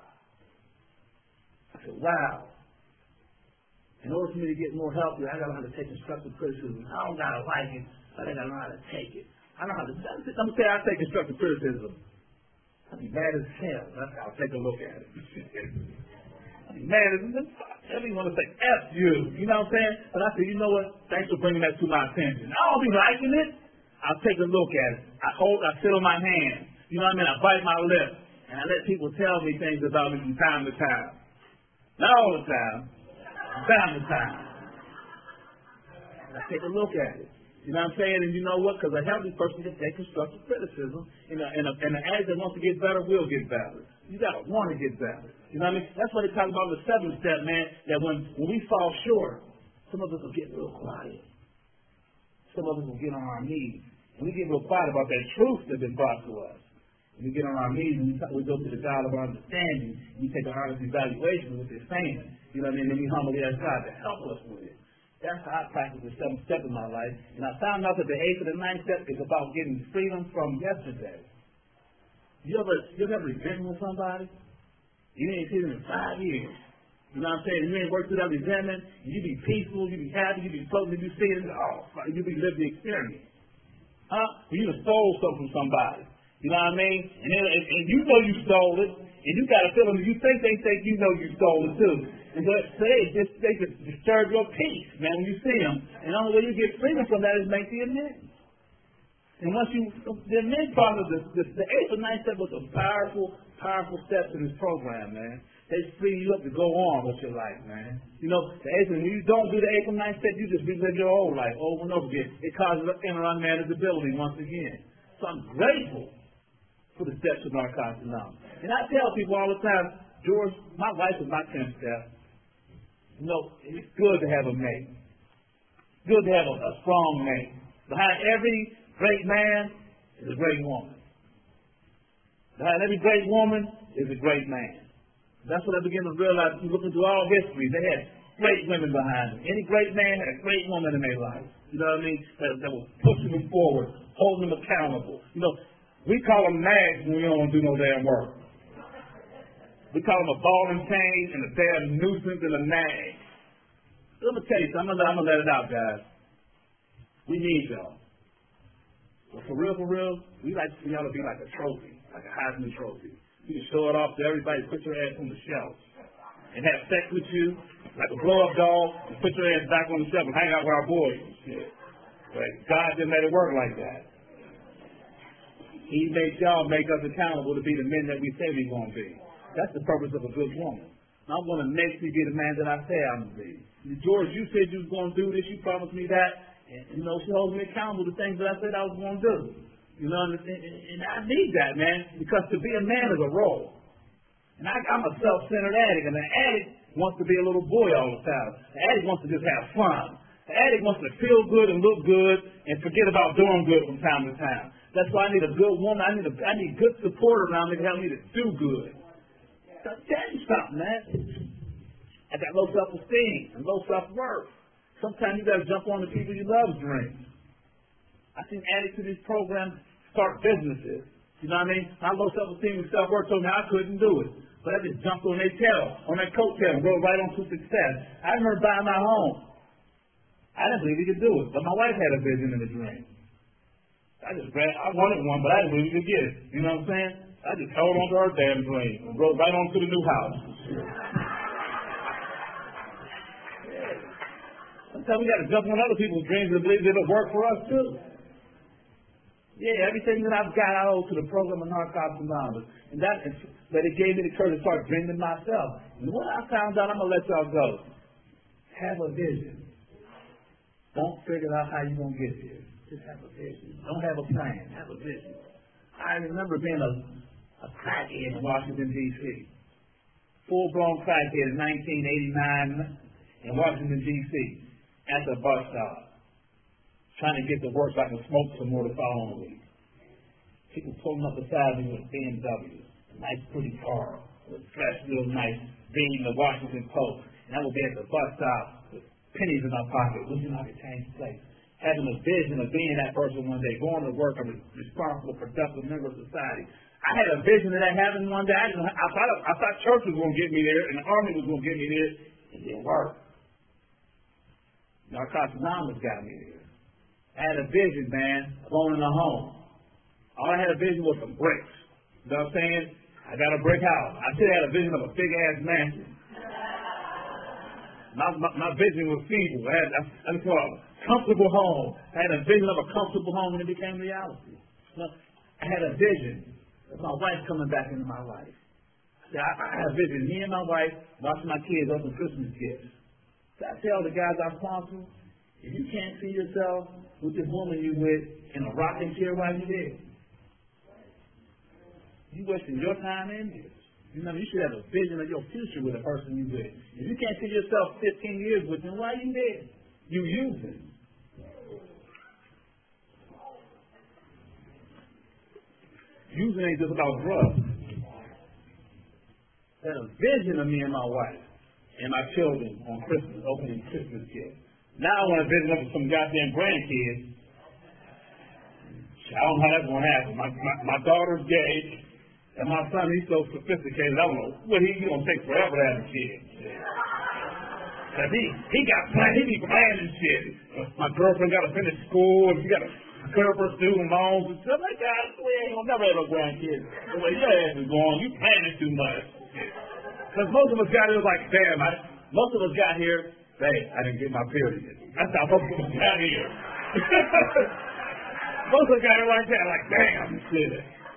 In order for me to get more healthy, I got to learn how to take constructive criticism. I don't got to like it, but I got to learn how to take it. I know how to. Let me say I take constructive criticism. I'll be mad as hell. I'll take a look at it. I'll be mad as hell. Everyone will say, F you. You know what I'm saying? But I say, you know what? Thanks for bringing that to my attention. I don't be liking it. I'll take a look at it. I sit on my hands. You know what I mean? I bite my lip. And I let people tell me things about me from time to time. Not all the time. From time to time. And I take a look at it. You know what I'm saying? And you know what? Because a healthy person can take constructive criticism. And an addict that wants to get better will get better. You got to want to get better. You know what I mean? That's what they talk about in the 7th step, man. That when we fall short, some of us will get real quiet. Some of us will get on our knees. And we get real quiet about that truth that's been brought to us. We get on our knees and we go to the God of our understanding. We take an honest evaluation of what they're saying. You know what I mean? And we humbly ask God to help us with it. That's how I practice the 7th step in my life. And I found out that the 8th and the 9th step is about getting freedom from yesterday. You ever resentment with somebody? You ain't seen them in 5 years. You know what I'm saying? You ain't worked through that resentment. You be peaceful, you be happy, you be floating, you be seeing it. You be living the experience. You done stole something from somebody. You know what I mean? And you know you stole it, and you got a feeling that you think they think you know you stole it too. And they just disturb your peace, man, when you see them. And the only way you get freedom from that is make the amends. And once the amends part of the 8th and 9th step was a powerful steps in this program, man. They free you up to go on with your life, man. You know, the 8th, when you don't do the 8th and 9th step, you just relive your old life over and over again. It causes inner unmanageability once again. So I'm grateful for the steps of Narcotics Anonymous. And I tell people all the time, George, my wife is my 10th step. You know, it's good to have a mate. It's good to have a strong mate. Behind every great man is a great woman. Behind every great woman is a great man. That's what I began to realize looking through all history. They had great women behind them. Any great man had a great woman in their life. You know what I mean? That was pushing them forward, holding them accountable. You know, we call them nags when we don't do no damn work. We call them a ball and chain and a damn nuisance and a nag. Let me tell you something. I'm going to let it out, guys. We need y'all. But for real, we like y'all to be like a trophy, like a Heisman trophy. You can show it off to everybody, put your ass on the shelf, and have sex with you like a blow-up dog, and put your ass back on the shelf and hang out with our boys and shit. But God didn't let it work like that. He made y'all make us accountable to be the men that we say we're going to be. That's the purpose of a good woman. I'm going to make me be the man that I say I'm going to be. George, you said you was going to do this. You promised me that. And, you know, she holds me accountable to things that I said I was going to do. You know, and I need that, man, because to be a man is a role. And I'm a self-centered addict, and an addict wants to be a little boy all the time. The addict wants to just have fun. The addict wants to feel good and look good and forget about doing good from time to time. That's why I need a good woman. I need good support around me to help me to do good. I'll tell you something, man. I got low self-esteem and low self-worth. Sometimes you got to jump on the people you love dreams. I've seen addicts to these programs start businesses. You know what I mean? My low self-esteem and self-worth told me I couldn't do it. But I just jumped on their tail, on that coattail, and rode right on to success. I remember buying my home. I didn't believe he could do it, but my wife had a vision and a dream. I wanted one, but I didn't believe he could get it. You know what I'm saying? I just held on to her damn dream and rode right on to the new house. Sometimes we got to jump on other people's dreams and believe it'll work for us too. Yeah, everything that I've got I owe to the program of Narcotics Anonymous. And that it gave me the courage to start dreaming myself. And what I found out, I'm going to let y'all go. Have a vision. Don't figure out how you're going to get there. Just have a vision. Don't have a plan. Have a vision. I remember being a crackhead in Washington, D.C. Full-blown crackhead in 1989 in Washington, D.C. at the bus stop. Trying to get to work so I can smoke some more the following week. People pulling up beside me with BMWs, a nice pretty car, with dressed real nice, reading the Washington Post. And I would be at the bus stop with pennies in my pocket, wishing I could change place. Having a vision of being that person one day, going to work, a responsible, productive member of society. I had a vision of that happening one day. I thought church was going to get me there, and the army was going to get me there. It didn't work. Narcotics Anonymous got me there. I had a vision, man, of owning a home. All I had a vision was some bricks. You know what I'm saying? I got a brick house. I should have had a vision of a big-ass mansion. My vision was feeble. I just want a comfortable home. I had a vision of a comfortable home, and it became reality. I had a vision of my wife coming back into my life. I had a vision of me and my wife watching my kids open Christmas gifts. So I tell the guys I sponsor, if you can't see yourself with this woman you with in a rocking chair while you're there, you wasting your time and yours. You should have a vision of your future with the person you with. If you can't see yourself 15 years with them, why are you there? You use it. Using ain't just about drugs. There's a vision of me and my wife and my children on Christmas, opening Christmas gifts. Now I want to visit up with some goddamn grandkids. I don't know how that's going to happen. My daughter's gay, and my son, he's so sophisticated, I don't know what he's going to take forever to have a kid. Cause he got planned, he be planning shit. My girlfriend got to finish school, and she got to clear up her student loans and stuff like that. We ain't going to never have no grandkids. The way your ass is going, you planning too much. Because most of us got here like, damn, most of us got here, hey, I didn't get my period. That's how most of us got here. Most of us got here like that, like, damn, shit.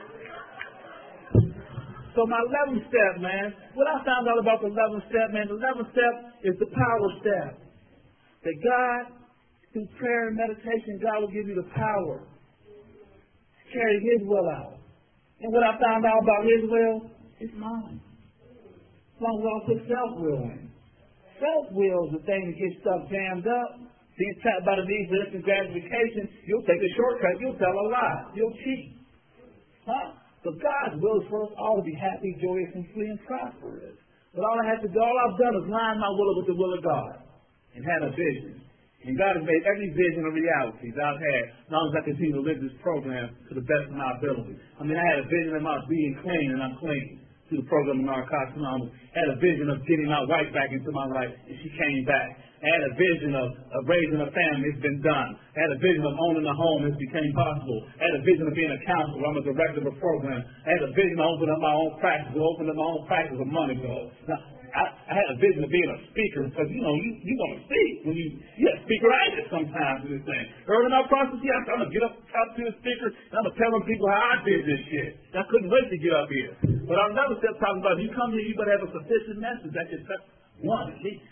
So my 11th step, man, what I found out about the 11th step, man, the 11th step is the power step. That God, through prayer and meditation, God will give you the power to carry His will out. And what I found out about His will, it's mine. As long as I don't put self-will in. Self-will is the thing that gets stuff jammed up. Being trapped by the need for instant gratification, you'll take a shortcut, you'll tell a lie, you'll cheat. Huh? So God's will is for us all to be happy, joyous, and free and prosperous. But all I've done is line my will with the will of God and had a vision. And God has made every vision a reality that I've had as long as I continue to live this program to the best of my ability. I mean, I had a vision of my being clean, and I'm clean through the program of Narcotics Anonymous. I had a vision of getting my wife back into my life, and she came back. I had a vision of raising a family. It's been done. I had a vision of owning a home. It became possible. I had a vision of being a counselor. I'm a director of a program. I had a vision of opening up my own practice, of money goals. Now, I had a vision of being a speaker because, you want to speak. When you have speakeritis sometimes in this thing. Early in our process, I'm going to get up, talk to the speaker, and I'm going to tell them people how I did this shit. I couldn't wait to get up here. But our another step talking about, if you come here, you better have a sufficient message that can touch one at least.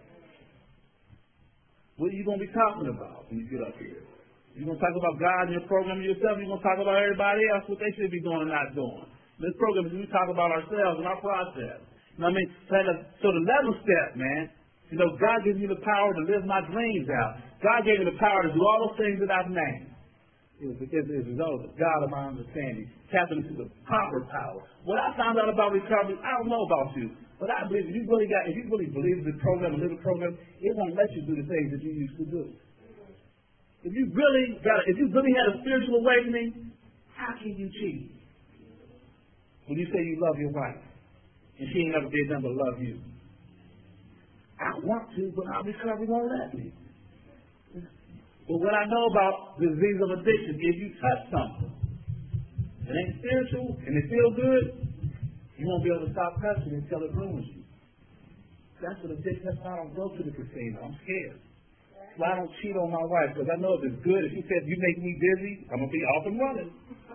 What are you going to be talking about when you get up here? You're going to talk about God and your program and yourself, you're going to talk about everybody else, what they should be doing and not doing. This program is we talk about ourselves and our process. You know what I mean? So the 11th step, man, God gives me the power to live my dreams out. God gave me the power to do all those things that I've named. It was a result of the God of my understanding, tapping into the proper power. What I found out about recovery, I don't know about you, but I believe if you really believe in the program and live the program, it won't let you do the things that you used to do. If you really had a spiritual awakening, how can you cheat? When you say you love your wife, and she ain't never did nothing but love you. I want to, but our recovery won't let me. But what I know about the disease of addiction, if you touch something, it ain't spiritual, and it feels good, you won't be able to stop touching it until it ruins you. That's what addiction is. I don't go to the casino. I'm scared. so I don't cheat on my wife, because I know if it's good, if she says, you make me dizzy, I'm going to be off and running.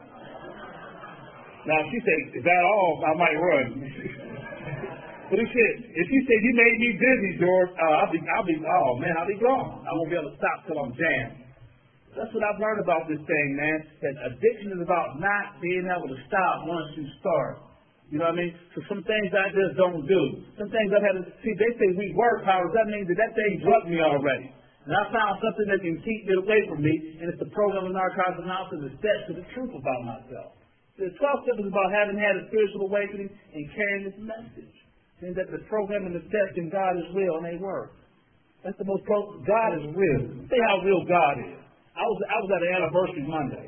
Now, if she said, is that all, I might run. But if she said, you made me dizzy, George, I'll be gone. I won't be able to stop till I'm jammed. That's what I've learned about this thing, man, that addiction is about not being able to stop once you start. You know what I mean? So some things I just don't do. Some things I've had to see, they say we work, however, that means that thing drugged me already. And I found something that can keep it away from me, and it's the program of Narcotics Anonymous, the steps to the truth about myself. The 12 steps is about having had a spiritual awakening and carrying this message. And that the program and the steps in God is real and they work. That's the most God is real. See how real God is. I was at an anniversary Monday.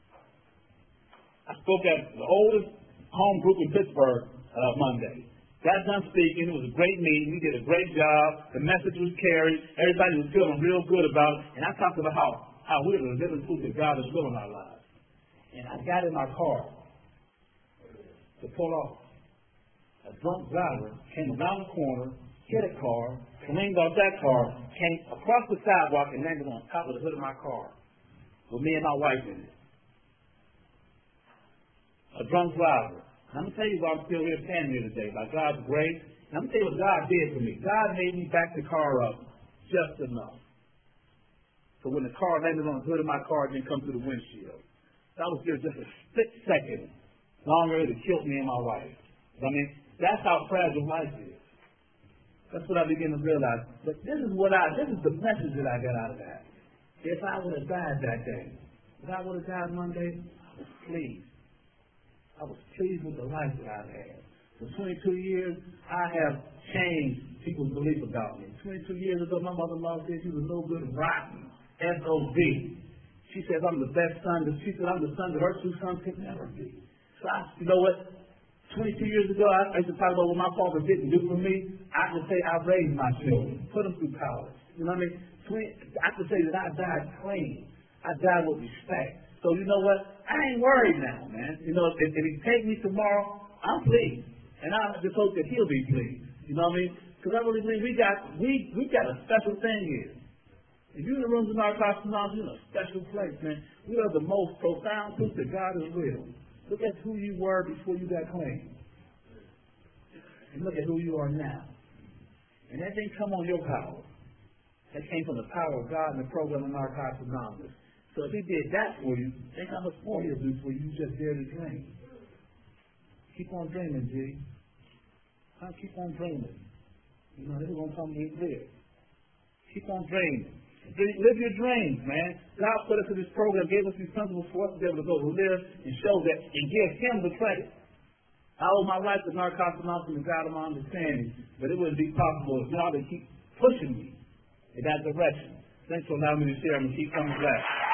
I spoke at the oldest home group in Pittsburgh Monday. Got done speaking. It was a great meeting. We did a great job. The message was carried. Everybody was feeling real good about it. And I talked about how we're the living proof that God is real in our lives. And I got in my car to pull off. A drunk driver came around the corner, hit a car, cleaned off that car, came across the sidewalk and landed on top of the hood of my car with me and my wife in it. A drunk driver. And I'm going to tell you why I'm still here standing here today, by God's grace. And I'm going to tell you what God did for me. God made me back the car up just enough. So when the car landed on the hood of my car, it didn't come through the windshield. That was just a split second longer to kill me and my wife. I mean, that's how fragile life is. That's what I begin to realize. But this is the message that I got out of that. If I would have died that day, if I would have died Monday, I was pleased. I was pleased with the life that I've had. For 22 years, I have changed people's belief about me. 22 years ago, my mother-in-law said she was no good and rotten. S.O.B. She says I'm the best son. She said I'm the son that her two sons could never be. So you know what? 22 years ago, I used to talk about what my father didn't do for me. I could say I raised my children, put them through college. You know what I mean? I could say that I died clean. I died with respect. So you know what? I ain't worried now, man. You know, if he take me tomorrow, I'm pleased. And I just hope that he'll be pleased. You know what I mean? Because I really believe we got a special thing here. If you're in the rooms of Narcotics Anonymous, you're in a special place, man. We are the most profound proof that God is real. Look at who you were before you got clean. And look at who you are now. And that didn't come on your power. That came from the power of God and the program of Narcotics Anonymous. So if he did that for you, think how much more he'll do for you. You just dare to dream. Keep on dreaming, G. Keep on dreaming. You know, this is going to come to live. Keep on dreaming. Live your dreams, man. God put us in this program, gave us these principles for us to be able to go to live and show that and give him the credit. I owe my life to Narcotics Anonymous and God of my understanding, but it wouldn't be possible if y'all would keep pushing me in that direction. Thanks for allowing me to share. I'm going to keep coming back.